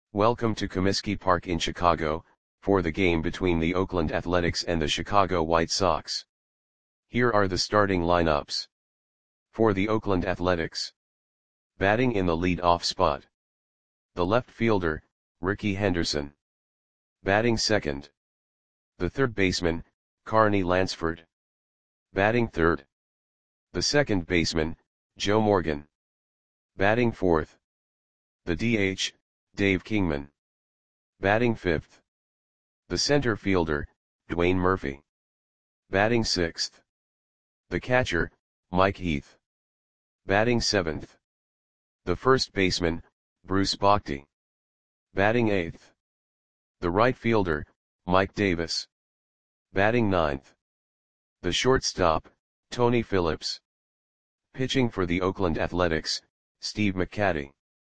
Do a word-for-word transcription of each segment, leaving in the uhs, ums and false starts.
Welcome to Comiskey Park in Chicago, for the game between the Oakland Athletics and the Chicago White Sox. Here are the starting lineups. For the Oakland Athletics. Batting in the lead-off spot. The left fielder, Rickey Henderson. Batting second. The third baseman, Carney Lansford. Batting third. The second baseman, Joe Morgan. Batting fourth. The D H, Dave Kingman. Batting fifth. The center fielder, Dwayne Murphy. Batting sixth. The catcher, Mike Heath. Batting seventh. The first baseman, Bruce Bochy. Batting eighth. The right fielder, Mike Davis. Batting ninth. The shortstop, Tony Phillips. Pitching for the Oakland Athletics, Steve McCatty.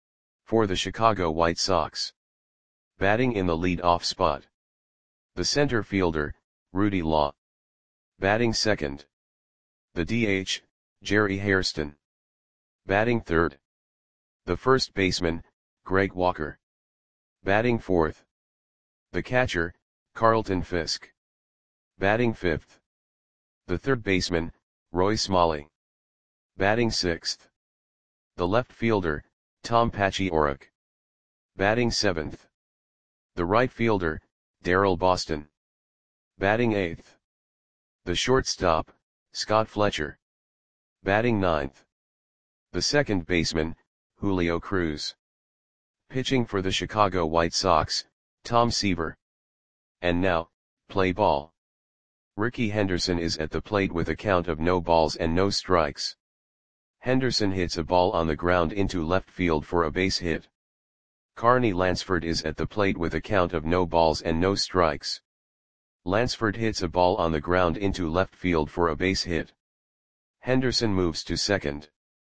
For the Chicago White Sox. Batting in the lead-off spot. The center fielder, Rudy Law. Batting second. The D H, Jerry Hairston. Batting third. The first baseman, Greg Walker. Batting fourth. The catcher, Carlton Fisk. Batting fifth. The third baseman, Roy Smalley. Batting sixth. The left fielder, Tom Paciorek. Batting seventh. The right fielder, Darrell Boston. Batting eighth. The shortstop, Scott Fletcher. Batting ninth. The second baseman, Julio Cruz. Pitching for the Chicago White Sox, Tom Seaver. And now, play ball. Rickey Henderson is at the plate with a count of no balls and no strikes. Henderson hits a ball on the ground into left field for a base hit. Carney Lansford is at the plate with a count of no balls and no strikes. Lansford hits a ball on the ground into left field for a base hit. Henderson moves to second.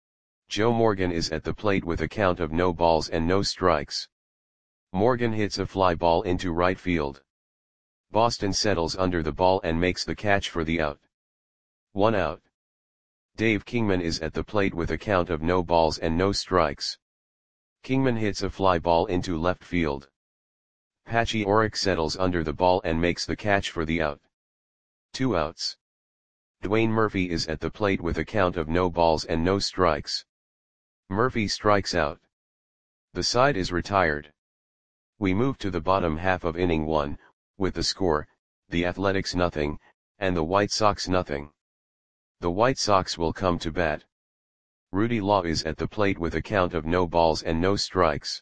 Joe Morgan is at the plate with a count of no balls and no strikes. Morgan hits a fly ball into right field. Boston settles under the ball and makes the catch for the out. One out. Dave Kingman is at the plate with a count of no balls and no strikes. Kingman hits a fly ball into left field. Paciorek settles under the ball and makes the catch for the out. Two outs. Dwayne Murphy is at the plate with a count of no balls and no strikes. Murphy strikes out. The side is retired. We move to the bottom half of inning one, with the score, the Athletics nothing, and the White Sox nothing. The White Sox will come to bat. Rudy Law is at the plate with a count of no balls and no strikes.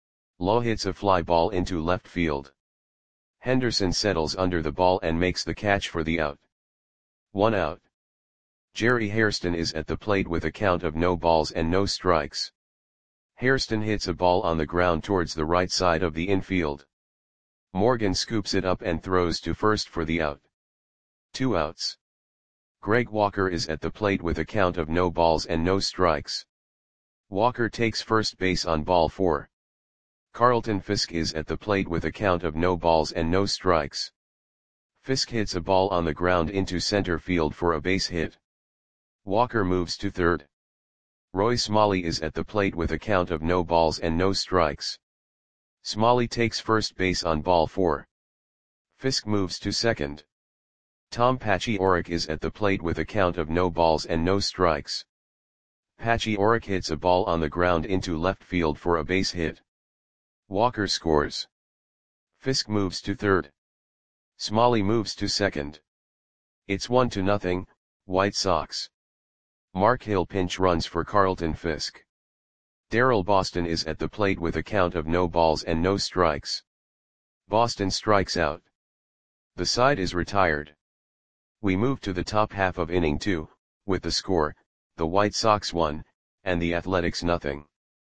Law hits a fly ball into left field. Henderson settles under the ball and makes the catch for the out. One out. Jerry Hairston is at the plate with a count of no balls and no strikes. Hairston hits a ball on the ground towards the right side of the infield. Morgan scoops it up and throws to first for the out. Two outs. Greg Walker is at the plate with a count of no balls and no strikes. Walker takes first base on ball four. Carlton Fisk is at the plate with a count of no balls and no strikes. Fisk hits a ball on the ground into center field for a base hit. Walker moves to third. Roy Smalley is at the plate with a count of no balls and no strikes. Smalley takes first base on ball four. Fisk moves to second. Tom Paciorek is at the plate with a count of no balls and no strikes. Paciorek hits a ball on the ground into left field for a base hit. Walker scores. Fisk moves to third. Smalley moves to second. It's one to nothing, White Sox. Mark Hill pinch runs for Carlton Fisk. Darrell Boston is at the plate with a count of no balls and no strikes. Boston strikes out. The side is retired. We move to the top half of inning two, with the score, the White Sox one, and the Athletics nothing.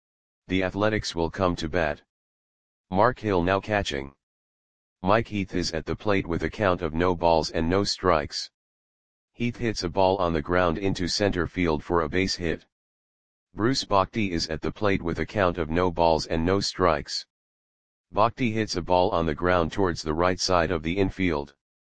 The Athletics will come to bat. Mark Hill now catching. Mike Heath is at the plate with a count of no balls and no strikes. Heath hits a ball on the ground into center field for a base hit. Bruce Bochy is at the plate with a count of no balls and no strikes. Bochy hits a ball on the ground towards the right side of the infield.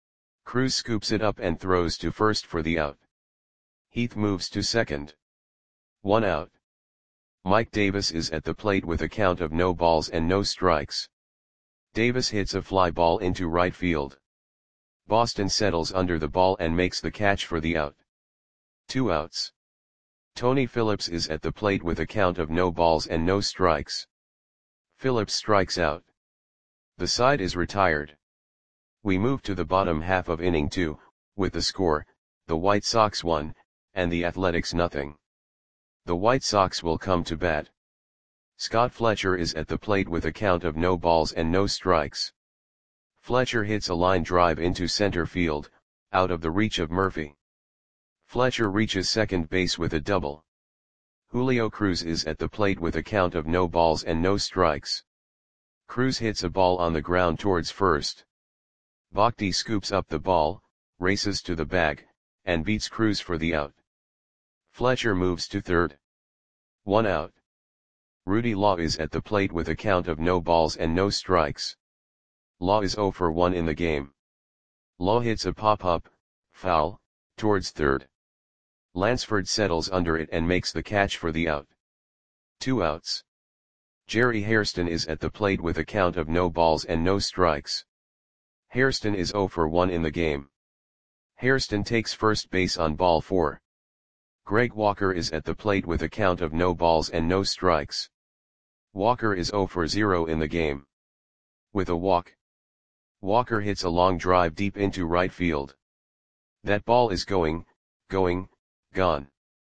Cruz scoops it up and throws to first for the out. Heath moves to second. One out. Mike Davis is at the plate with a count of no balls and no strikes. Davis hits a fly ball into right field. Boston settles under the ball and makes the catch for the out. Two outs. Tony Phillips is at the plate with a count of no balls and no strikes. Phillips strikes out. The side is retired. We move to the bottom half of inning two, with the score, the White Sox one, and the Athletics nothing. The White Sox will come to bat. Scott Fletcher is at the plate with a count of no balls and no strikes. Fletcher hits a line drive into center field, out of the reach of Murphy. Fletcher reaches second base with a double. Julio Cruz is at the plate with a count of no balls and no strikes. Cruz hits a ball on the ground towards first. Bhakti scoops up the ball, races to the bag, and beats Cruz for the out. Fletcher moves to third. One out. Rudy Law is at the plate with a count of no balls and no strikes. Law is oh for one in the game. Law hits a pop-up, foul, towards third. Lansford settles under it and makes the catch for the out. Two outs. Jerry Hairston is at the plate with a count of no balls and no strikes. Hairston is oh for one in the game. Hairston takes first base on ball four. Greg Walker is at the plate with a count of no balls and no strikes. Walker is oh for zero in the game. With a walk, Walker hits a long drive deep into right field. That ball is going, going, gone.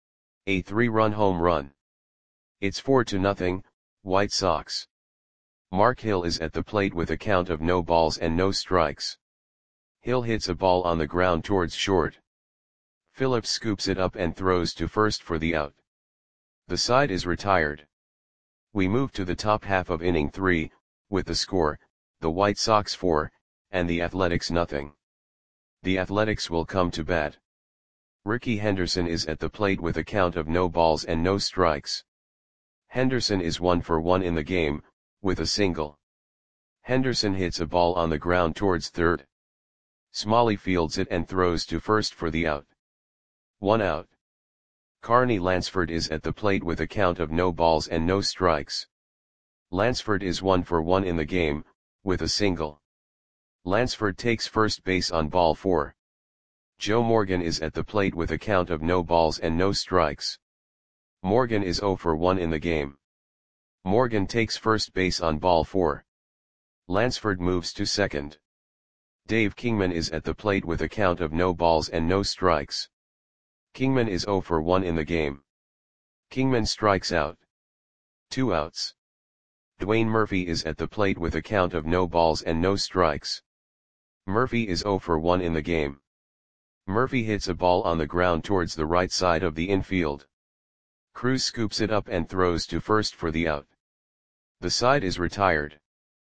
A three-run home run. It's four to nothing, White Sox. Mark Hill is at the plate with a count of no balls and no strikes. Hill hits a ball on the ground towards short. Phillips scoops it up and throws to first for the out. The side is retired. We move to the top half of inning three, with the score, the White Sox four, and the Athletics nothing. The Athletics will come to bat. Ricky Henderson is at the plate with a count of no balls and no strikes. Henderson is one for one in the game, with a single. Henderson hits a ball on the ground towards third. Smalley fields it and throws to first for the out. One out. Carney Lansford is at the plate with a count of no balls and no strikes. Lansford is one for one in the game, with a single. Lansford takes first base on ball four. Joe Morgan is at the plate with a count of no balls and no strikes. Morgan is oh for one in the game. Morgan takes first base on ball four. Lansford moves to second. Dave Kingman is at the plate with a count of no balls and no strikes. Kingman is oh for one in the game. Kingman strikes out. Two outs. Dwayne Murphy is at the plate with a count of no balls and no strikes. Murphy is oh for one in the game. Murphy hits a ball on the ground towards the right side of the infield. Cruz scoops it up and throws to first for the out. The side is retired.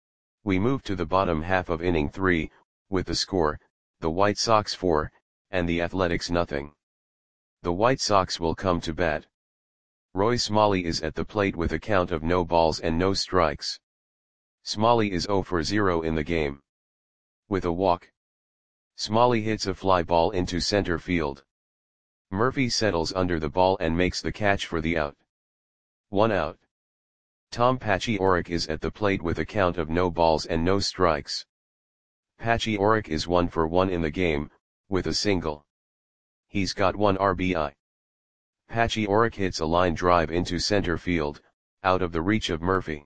We move to the bottom half of inning three, with the score, the White Sox four, and the Athletics nothing. The White Sox will come to bat. Roy Smalley is at the plate with a count of no balls and no strikes. Smalley is oh for zero in the game. With a walk, Smalley hits a fly ball into center field. Murphy settles under the ball and makes the catch for the out. One out. Tom Paciorek is at the plate with a count of no balls and no strikes. Paciorek is one for one in the game, with a single. He's got one R B I. Paciorek hits a line drive into center field, out of the reach of Murphy.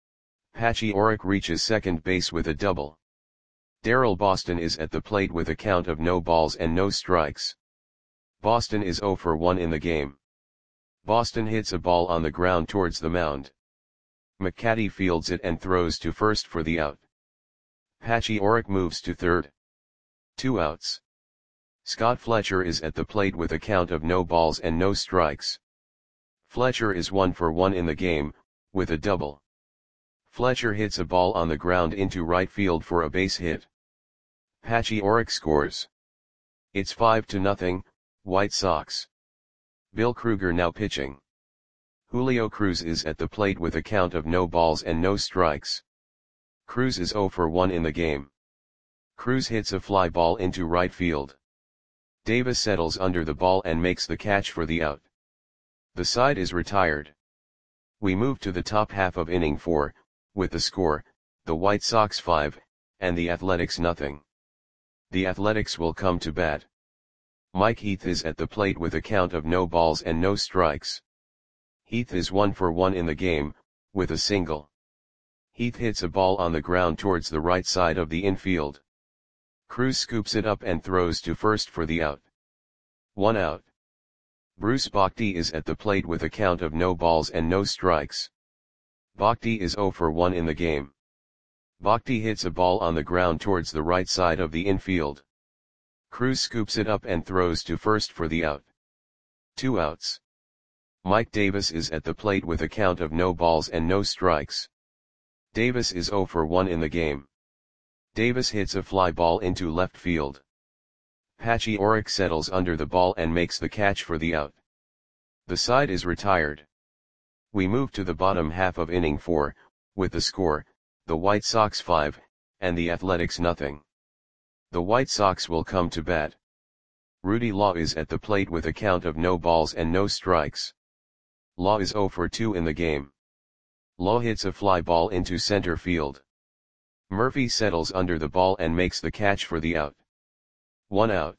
Paciorek reaches second base with a double. Darrell Boston is at the plate with a count of no balls and no strikes. Boston is oh for one in the game. Boston hits a ball on the ground towards the mound. McCaddy fields it and throws to first for the out. Paciorek moves to third. Two outs. Scott Fletcher is at the plate with a count of no balls and no strikes. Fletcher is one for one in the game, with a double. Fletcher hits a ball on the ground into right field for a base hit. Paciorek scores. It's five to nothing, White Sox. Bill Kruger now pitching. Julio Cruz is at the plate with a count of no balls and no strikes. Cruz is oh for one in the game. Cruz hits a fly ball into right field. Davis settles under the ball and makes the catch for the out. The side is retired. We move to the top half of inning four, with the score, the White Sox five, and the Athletics nothing. The Athletics will come to bat. Mike Heath is at the plate with a count of no balls and no strikes. Heath is one for one in the game, with a single. Heath hits a ball on the ground towards the right side of the infield. Cruz scoops it up and throws to first for the out. One out. Bruce Bhakdi is at the plate with a count of no balls and no strikes. Bhakdi is zero for one in the game. Bhakdi hits a ball on the ground towards the right side of the infield. Cruz scoops it up and throws to first for the out. Two outs. Mike Davis is at the plate with a count of no balls and no strikes. Davis is zero for one in the game. Davis hits a fly ball into left field. Patchy Oric settles under the ball and makes the catch for the out. The side is retired. We move to the bottom half of inning four, with the score, the White Sox five, and the Athletics nothing. The White Sox will come to bat. Rudy Law is at the plate with a count of no balls and no strikes. Law is zero for two in the game. Law hits a fly ball into center field. Murphy settles under the ball and makes the catch for the out. One out.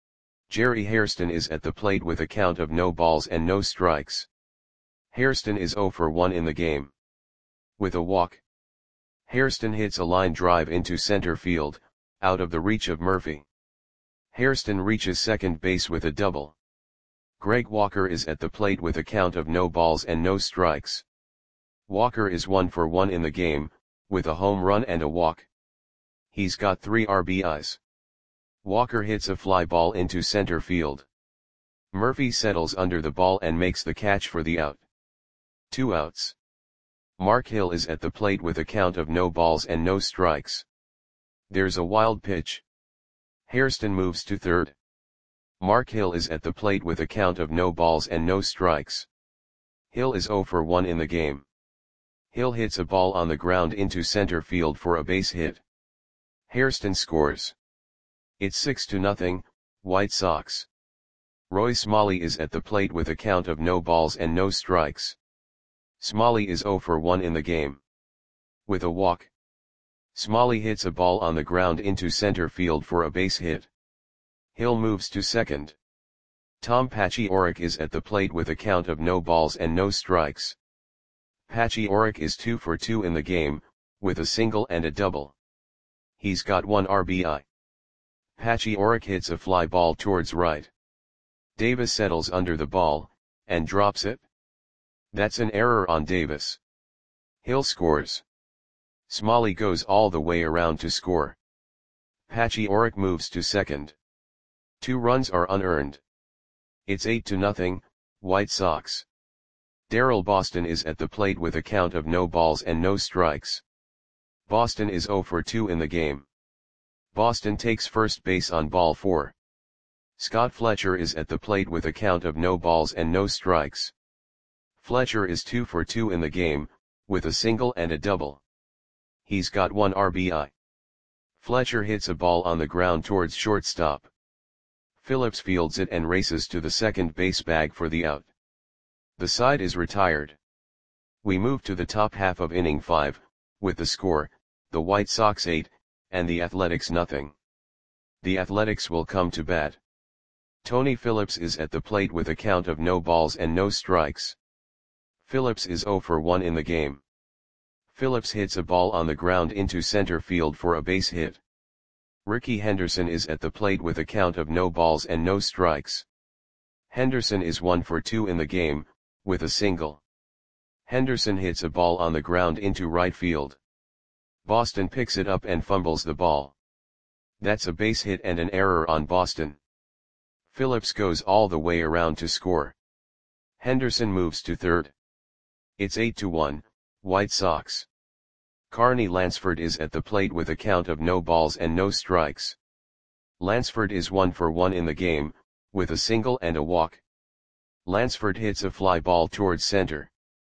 Jerry Hairston is at the plate with a count of no balls and no strikes. Hairston is zero for one in the game. With a walk. Hairston hits a line drive into center field, out of the reach of Murphy. Hairston reaches second base with a double. Greg Walker is at the plate with a count of no balls and no strikes. Walker is one for one in the game, with a home run and a walk. He's got three R B Is. Walker hits a fly ball into center field. Murphy settles under the ball and makes the catch for the out. Two outs. Mark Hill is at the plate with a count of no balls and no strikes. There's a wild pitch. Hairston moves to third. Mark Hill is at the plate with a count of no balls and no strikes. Hill is zero for one in the game. Hill hits a ball on the ground into center field for a base hit. Hairston scores. It's six to nothing, White Sox. Roy Smalley is at the plate with a count of no balls and no strikes. Smalley is zero for one in the game. With a walk. Smalley hits a ball on the ground into center field for a base hit. Hill moves to second. Tom Patchy Oric is at the plate with a count of no balls and no strikes. Patchy Oric is two for two in the game, with a single and a double. He's got one R B I. Patchy Oric hits a fly ball towards right. Davis settles under the ball, and drops it. That's an error on Davis. Hill scores. Smalley goes all the way around to score. Patchy Oric moves to second. Two runs are unearned. It's eight to nothing, White Sox. Darrell Boston is at the plate with a count of no balls and no strikes. Boston is zero for two in the game. Boston takes first base on ball four. Scott Fletcher is at the plate with a count of no balls and no strikes. Fletcher is two for two in the game, with a single and a double. He's got one R B I. Fletcher hits a ball on the ground towards shortstop. Phillips fields it and races to the second base bag for the out. The side is retired. We move to the top half of inning five, with the score, the White Sox eight, and the Athletics nothing. The Athletics will come to bat. Tony Phillips is at the plate with a count of no balls and no strikes. Phillips is zero for one in the game. Phillips hits a ball on the ground into center field for a base hit. Ricky Henderson is at the plate with a count of no balls and no strikes. Henderson is one for two in the game, with a single. Henderson hits a ball on the ground into right field. Boston picks it up and fumbles the ball. That's a base hit and an error on Boston. Phillips goes all the way around to score. Henderson moves to third. It's eight to one, White Sox. Carney Lansford is at the plate with a count of no balls and no strikes. Lansford is one for one in the game, with a single and a walk. Lansford hits a fly ball towards center.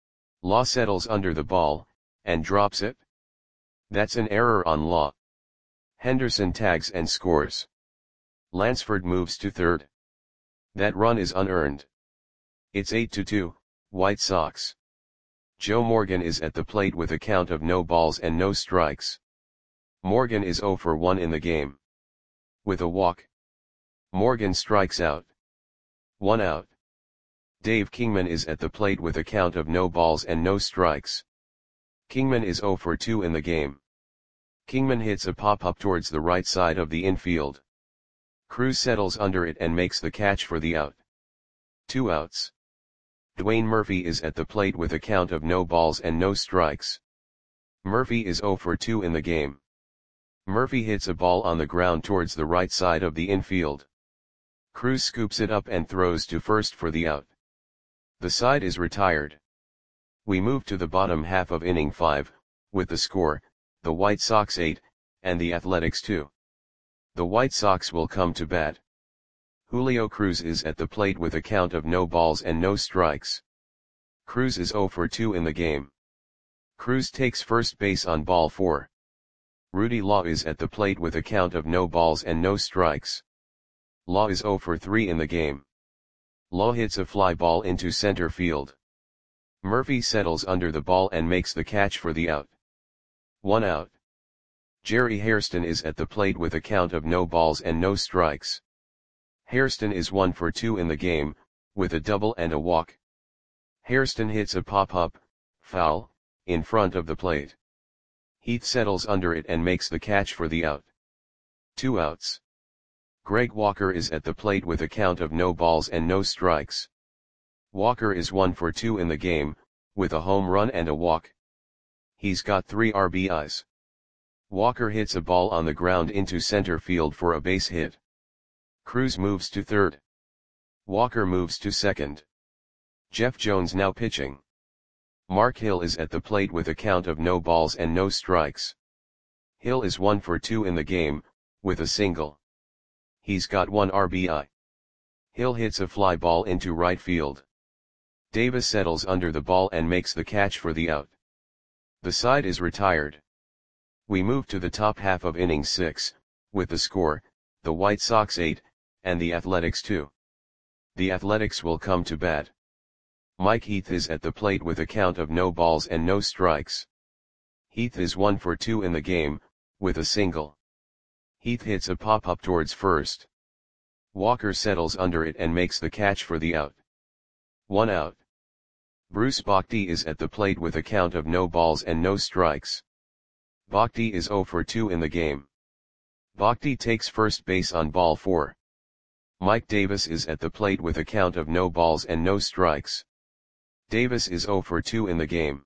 Law settles under the ball, and drops it. That's an error on Law. Henderson tags and scores. Lansford moves to third. That run is unearned. It's eight to two, White Sox. Joe Morgan is at the plate with a count of no balls and no strikes. Morgan is zero for one in the game. With a walk, Morgan strikes out. One out. Dave Kingman is at the plate with a count of no balls and no strikes. Kingman is zero for two in the game. Kingman hits a pop-up towards the right side of the infield. Cruz settles under it and makes the catch for the out. Two outs. Dwayne Murphy is at the plate with a count of no balls and no strikes. Murphy is zero for two in the game. Murphy hits a ball on the ground towards the right side of the infield. Cruz scoops it up and throws to first for the out. The side is retired. We move to the bottom half of inning five, with the score, the White Sox eight, and the Athletics two. The White Sox will come to bat. Julio Cruz is at the plate with a count of no balls and no strikes. Cruz is zero for two in the game. Cruz takes first base on ball four. Rudy Law is at the plate with a count of no balls and no strikes. Law is zero for three in the game. Law hits a fly ball into center field. Murphy settles under the ball and makes the catch for the out. One out. Jerry Hairston is at the plate with a count of no balls and no strikes. Hairston is one for two in the game, with a double and a walk. Hairston hits a pop-up, foul, in front of the plate. Heath settles under it and makes the catch for the out. Two outs. Greg Walker is at the plate with a count of no balls and no strikes. Walker is one for two in the game, with a home run and a walk. He's got three R B Is. Walker hits a ball on the ground into center field for a base hit. Cruz moves to third. Walker moves to second. Jeff Jones now pitching. Mark Hill is at the plate with a count of no balls and no strikes. Hill is one for two in the game, with a single. He's got one R B I. Hill hits a fly ball into right field. Davis settles under the ball and makes the catch for the out. The side is retired. We move to the top half of inning six, with the score, the White Sox eight, and the Athletics two. The Athletics will come to bat. Mike Heath is at the plate with a count of no balls and no strikes. Heath is one for two in the game, with a single. Heath hits a pop-up towards first. Walker settles under it and makes the catch for the out. One out. Bruce Bochy is at the plate with a count of no balls and no strikes. Bochy is zero for two in the game. Bochy takes first base on ball four. Mike Davis is at the plate with a count of no balls and no strikes. Davis is zero for two in the game.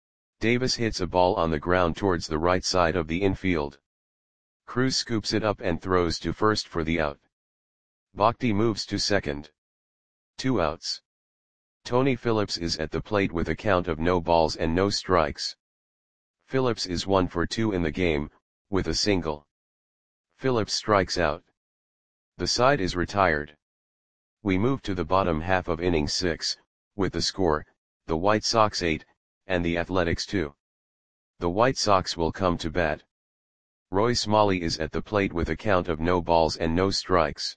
Davis hits a ball on the ground towards the right side of the infield. Cruz scoops it up and throws to first for the out. Bochy moves to second. Two outs. Tony Phillips is at the plate with a count of no balls and no strikes. Phillips is one for two in the game, with a single. Phillips strikes out. The side is retired. We move to the bottom half of inning six, with the score, the White Sox eight, and the Athletics two. The White Sox will come to bat. Roy Smalley is at the plate with a count of no balls and no strikes.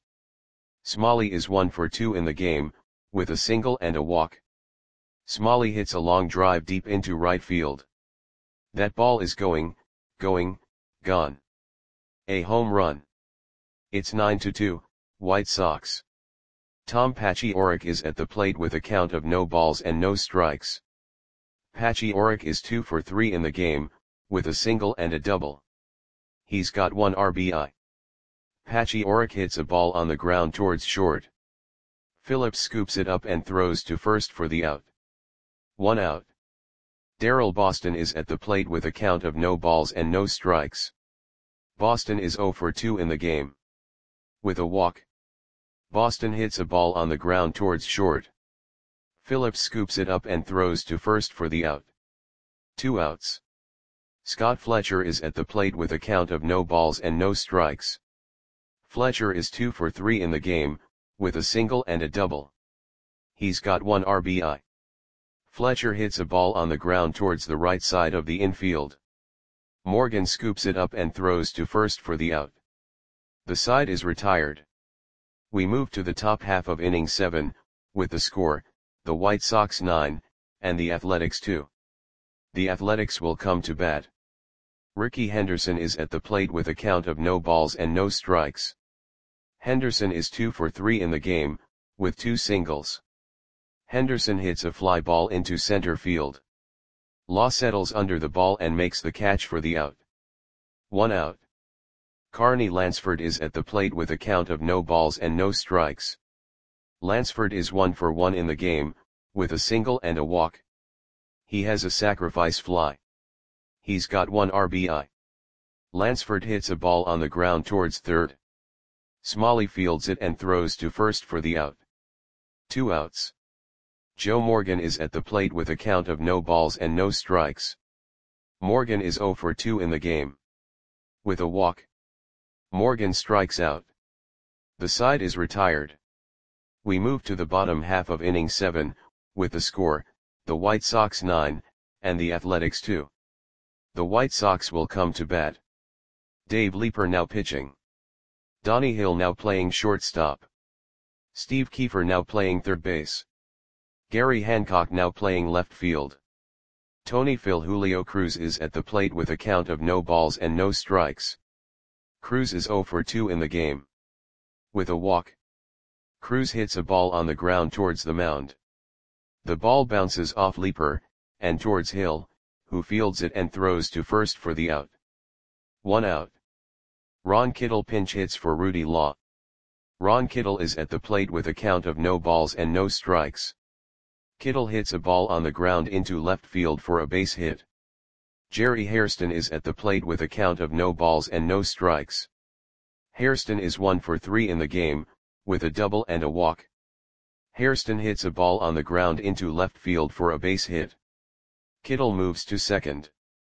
Smalley is one for two in the game, with a single and a walk. Smalley hits a long drive deep into right field. That ball is going, going, gone. A home run. It's nine to two, White Sox. Tom Paciorek is at the plate with a count of no balls and no strikes. Paciorek is two for three in the game, with a single and a double. He's got one R B I. Paciorek hits a ball on the ground towards short. Phillips scoops it up and throws to first for the out. One out. Darrell Boston is at the plate with a count of no balls and no strikes. Boston is zero for two in the game. With a walk, Boston hits a ball on the ground towards short. Phillips scoops it up and throws to first for the out. Two outs. Scott Fletcher is at the plate with a count of no balls and no strikes. Fletcher is two for three in the game, with a single and a double. He's got one R B I. Fletcher hits a ball on the ground towards the right side of the infield. Morgan scoops it up and throws to first for the out. The side is retired. We move to the top half of inning seven, with the score, the White Sox nine, and the Athletics two. The Athletics will come to bat. Ricky Henderson is at the plate with a count of no balls and no strikes. Henderson is two for three in the game, with two singles. Henderson hits a fly ball into center field. Law settles under the ball and makes the catch for the out. One out. Carney Lansford is at the plate with a count of no balls and no strikes. Lansford is one for one in the game, with a single and a walk. He has a sacrifice fly. He's got one R B I. Lansford hits a ball on the ground towards third. Smalley fields it and throws to first for the out. Two outs. Joe Morgan is at the plate with a count of no balls and no strikes. Morgan is zero for two in the game. With a walk. Morgan strikes out. The side is retired. We move to the bottom half of inning seven, with the score, the White Sox nine, and the Athletics two. The White Sox will come to bat. Dave Leeper now pitching. Donnie Hill now playing shortstop. Steve Kiefer now playing third base. Gary Hancock now playing left field. Tony Phil Julio Cruz is at the plate with a count of no balls and no strikes. Cruz is zero for two in the game. With a walk. Cruz hits a ball on the ground towards the mound. The ball bounces off Leeper, and towards Hill, who fields it and throws to first for the out. One out. Ron Kittle pinch hits for Rudy Law. Ron Kittle is at the plate with a count of no balls and no strikes. Kittle hits a ball on the ground into left field for a base hit. Jerry Hairston is at the plate with a count of no balls and no strikes. Hairston is one for three in the game, with a double and a walk. Hairston hits a ball on the ground into left field for a base hit. Kittle moves to second.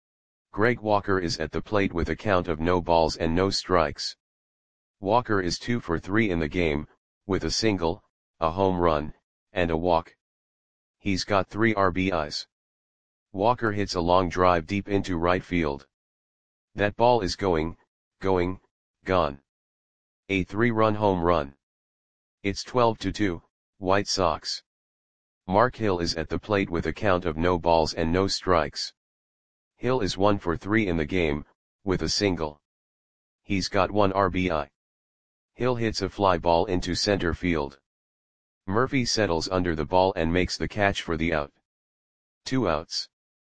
Greg Walker is at the plate with a count of no balls and no strikes. Walker is two for three in the game, with a single, a home run, and a walk. He's got three R B Is. Walker hits a long drive deep into right field. That ball is going, going, gone. A three-run home run. It's twelve to two, White Sox. Mark Hill is at the plate with a count of no balls and no strikes. Hill is one for three in the game, with a single. He's got one R B I. Hill hits a fly ball into center field. Murphy settles under the ball and makes the catch for the out. Two outs.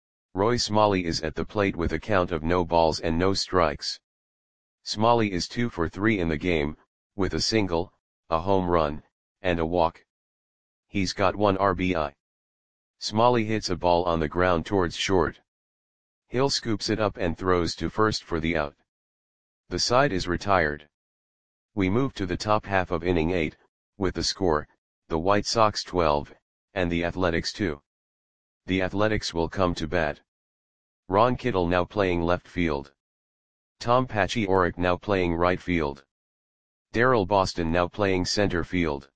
Roy Smalley is at the plate with a count of no balls and no strikes. Smalley is two for three in the game, with a single, a home run, and a walk. He's got one R B I. Smalley hits a ball on the ground towards short. Hill scoops it up and throws to first for the out. The side is retired. We move to the top half of inning eight, with the score, the White Sox twelve, and the Athletics two. The Athletics will come to bat. Ron Kittle now playing left field. Tom Paciorek now playing right field. Darryl Boston now playing center field.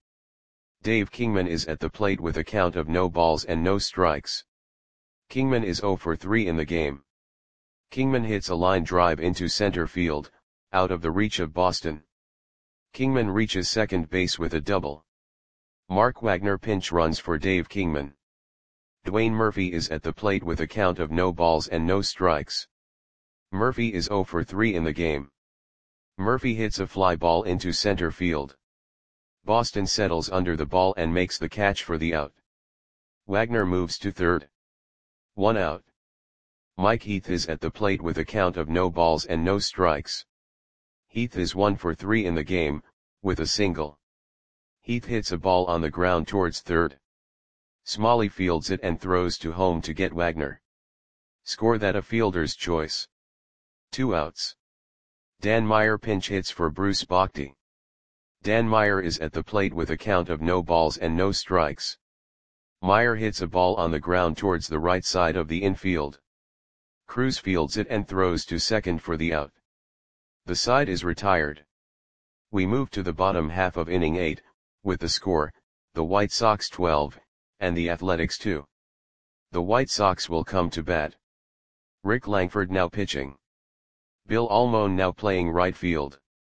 Dave Kingman is at the plate with a count of no balls and no strikes. Kingman is zero for three in the game. Kingman hits a line drive into center field, out of the reach of Boston. Kingman reaches second base with a double. Mark Wagner pinch runs for Dave Kingman. Dwayne Murphy is at the plate with a count of no balls and no strikes. Murphy is zero for three in the game. Murphy hits a fly ball into center field. Boston settles under the ball and makes the catch for the out. Wagner moves to third. One out. Mike Heath is at the plate with a count of no balls and no strikes. Heath is one for three in the game, with a single. Heath hits a ball on the ground towards third. Smalley fields it and throws to home to get Wagner. Score that a fielder's choice. Two outs. Dan Meyer pinch hits for Bruce Bochy. Dan Meyer is at the plate with a count of no balls and no strikes. Meyer hits a ball on the ground towards the right side of the infield. Cruz fields it and throws to second for the out. The side is retired. We move to the bottom half of inning eight, with the score, the White Sox twelve, and the Athletics two. The White Sox will come to bat. Rick Langford now pitching. Bill Almon now playing right field.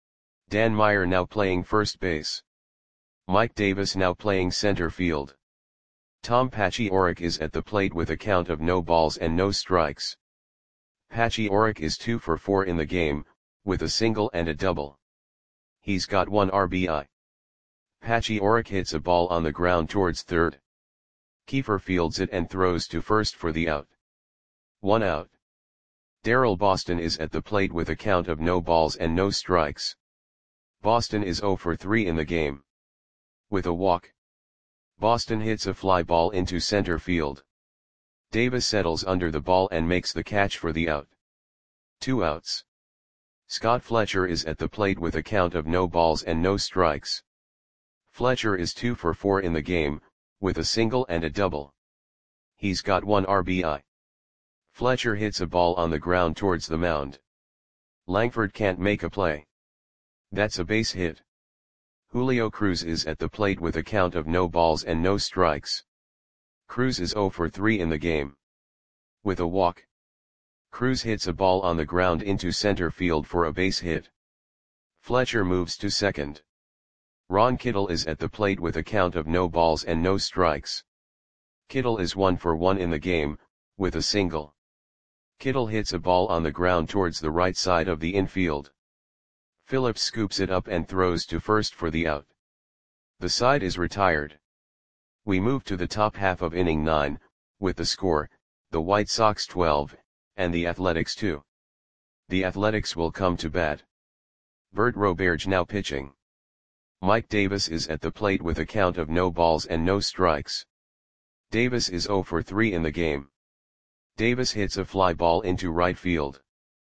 Dan Meyer now playing first base. Mike Davis now playing center field. Tom Paciorek is at the plate with a count of no balls and no strikes. Paciorek is two for four in the game, with a single and a double. He's got one R B I. Paciorek hits a ball on the ground towards third. Kiefer fields it and throws to first for the out. One out. Darryl Boston is at the plate with a count of no balls and no strikes. Boston is zero for three in the game. With a walk, Boston hits a fly ball into center field. Davis settles under the ball and makes the catch for the out. Two outs. Scott Fletcher is at the plate with a count of no balls and no strikes. Fletcher is two for four in the game, with a single and a double. He's got one R B I. Fletcher hits a ball on the ground towards the mound. Langford can't make a play. That's a base hit. Julio Cruz is at the plate with a count of no balls and no strikes. Cruz is zero for three in the game. With a walk, Cruz hits a ball on the ground into center field for a base hit. Fletcher moves to second. Ron Kittle is at the plate with a count of no balls and no strikes. Kittle is one for one in the game, with a single. Kittle hits a ball on the ground towards the right side of the infield. Phillips scoops it up and throws to first for the out. The side is retired. We move to the top half of inning nine, with the score, the White Sox twelve, and the Athletics two. The Athletics will come to bat. Bert Roberge now pitching. Mike Davis is at the plate with a count of no balls and no strikes. Davis is zero for three in the game. Davis hits a fly ball into right field.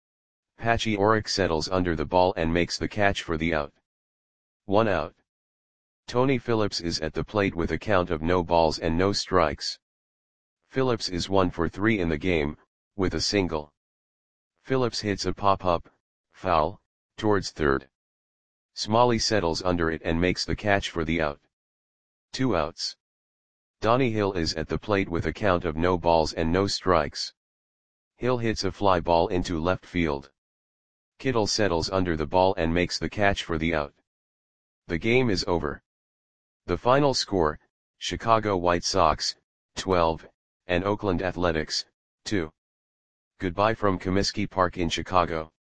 Paciorek settles under the ball and makes the catch for the out. One out. Tony Phillips is at the plate with a count of no balls and no strikes. Phillips is one for three in the game, with a single. Phillips hits a pop-up, foul, towards third. Smalley settles under it and makes the catch for the out. Two outs. Donnie Hill is at the plate with a count of no balls and no strikes. Hill hits a fly ball into left field. Kittle settles under the ball and makes the catch for the out. The game is over. The final score, Chicago White Sox, twelve, and Oakland Athletics, two. Goodbye from Comiskey Park in Chicago.